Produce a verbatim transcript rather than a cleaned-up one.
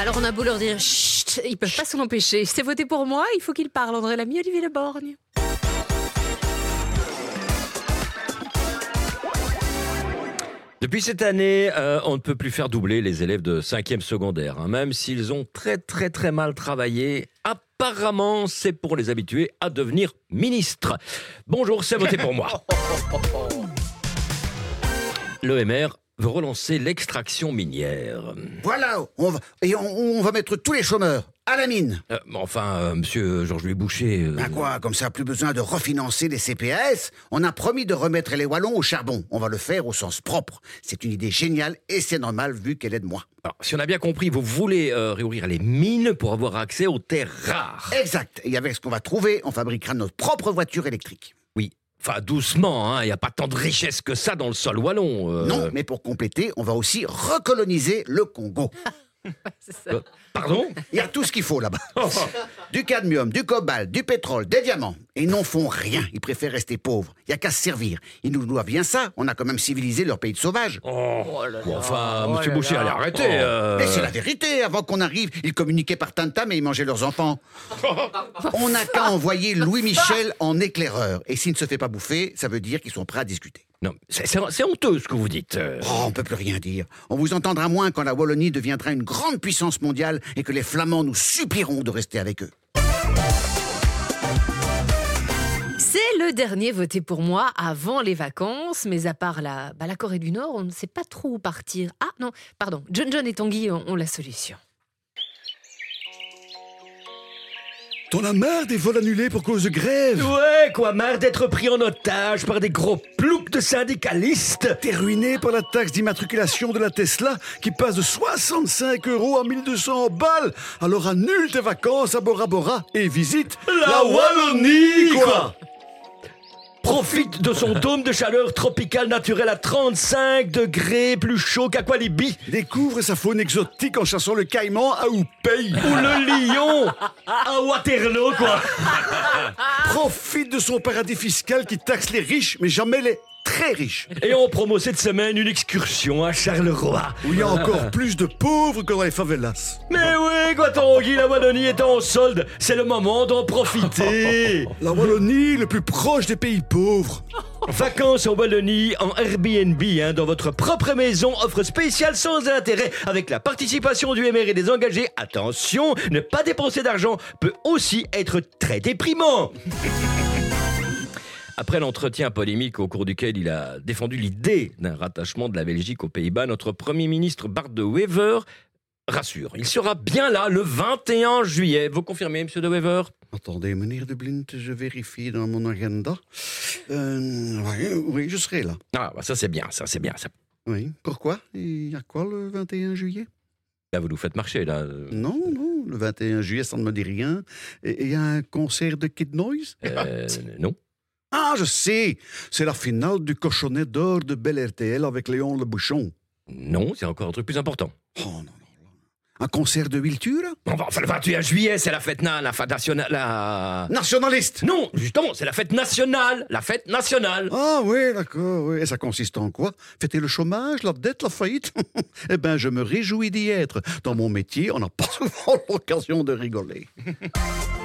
Alors on a beau leur dire chut, ils peuvent pas s'en empêcher. C'est voté pour moi, il faut qu'ils parlent. André Lamy, Olivier Le Borgne. Depuis cette année, euh, on ne peut plus faire doubler les élèves de cinquième secondaire, hein, même s'ils ont très très très mal travaillé. Apparemment, c'est pour les habituer à devenir ministres. Bonjour, c'est voté pour moi. L'E M R veut relancer l'extraction minière. Voilà, on va, et on, on va mettre tous les chômeurs à la mine. Euh, enfin, euh, monsieur Georges-Louis Boucher... Euh... Ben quoi, comme ça, plus besoin de refinancer les C P A S. On a promis de remettre les Wallons au charbon. On va le faire au sens propre. C'est une idée géniale et c'est normal vu qu'elle est de moi. Alors, si on a bien compris, vous voulez euh, réouvrir les mines pour avoir accès aux terres rares. Exact. Et avec ce qu'on va trouver, on fabriquera notre propre voiture électrique. Oui. Enfin, doucement, il hein, n'y a pas tant de richesse que ça dans le sol wallon. Euh... Non, mais pour compléter, on va aussi recoloniser le Congo. C'est ça. Euh, pardon ? Il y a tout ce qu'il faut là-bas. Du cadmium, du cobalt, du pétrole, des diamants. Et ils n'en font rien. Ils préfèrent rester pauvres. Il n'y a qu'à se servir. Ils nous doivent bien ça. On a quand même civilisé leur pays de sauvages. Oh, Oh là là. bon, enfin, Oh monsieur là Boucher, là. allez arrêter. Oh. euh. Mais c'est la vérité. Avant qu'on arrive, ils communiquaient par tantam et ils mangeaient leurs enfants. On n'a qu'à envoyer Louis Michel en éclaireur. Et s'il ne se fait pas bouffer, ça veut dire qu'ils sont prêts à discuter. Non, c'est, c'est, c'est honteux ce que vous dites. euh. Oh, on peut plus rien dire. On vous entendra moins quand la Wallonie deviendra une grande puissance mondiale et que les Flamands nous supplieront de rester avec eux. C'est le dernier voté pour moi avant les vacances, mais à part la, bah, la Corée du Nord, on ne sait pas trop où partir. Ah non, pardon, John John et Tanguy ont, ont la solution. T'en as marre des vols annulés pour cause de grève? Ouais, quoi, marre d'être pris en otage par des gros ploucs de syndicalistes. T'es ruiné par la taxe d'immatriculation de la Tesla qui passe de soixante-cinq euros à mille deux cents balles. Alors annule tes vacances à Bora Bora et visite La Wallonie, quoi. Profite de son dôme de chaleur tropicale naturelle à trente-cinq degrés, plus chaud qu'Aqualibi. Découvre sa faune exotique en chassant le caïman à Oupey. Ou le lion à Waterloo, quoi. Profite de son paradis fiscal qui taxe les riches mais jamais les très riches. Et on promo cette semaine une excursion à Charleroi. Où il y a encore plus de pauvres que dans les favelas. Mais oui, quoi, Tanguy, la Wallonie est en solde. C'est le moment d'en profiter. La Wallonie, le plus proche des pays pauvres. Vacances en Wallonie, en Airbnb, hein, dans votre propre maison, offre spéciale sans intérêt, avec la participation du M R et des engagés. Attention, ne pas dépenser d'argent peut aussi être très déprimant. Après l'entretien polémique au cours duquel il a défendu l'idée d'un rattachement de la Belgique aux Pays-Bas, notre Premier ministre Bart De Wever rassure. Il sera bien là le vingt et un juillet. Vous confirmez, monsieur De Wever ? Attendez, meneer De Blint, je vérifie dans mon agenda. Euh, oui, oui, je serai là. Ah, bah ça c'est bien, ça c'est bien. Ça. Oui, pourquoi? Il y a quoi le vingt et un juillet? Là, vous nous faites marcher, là. Non, non, le vingt et un juillet, ça ne me dit rien. Et il y a un concert de Kid Noise? Euh, non. Ah, je sais! C'est la finale du cochonnet d'or de Bel R T L avec Léon Le Bouchon. Non, c'est encore un truc plus important. Oh non, non, non. Un concert de Wilture? Enfin, le vingt et un juillet, c'est la fête na- la fête nationale. La... Nationaliste! Non, justement, c'est la fête nationale. La fête nationale. Ah oui, d'accord, oui. Et ça consiste en quoi? Fêter le chômage, la dette, la faillite? Eh bien, je me réjouis d'y être. Dans mon métier, on n'a pas souvent l'occasion de rigoler.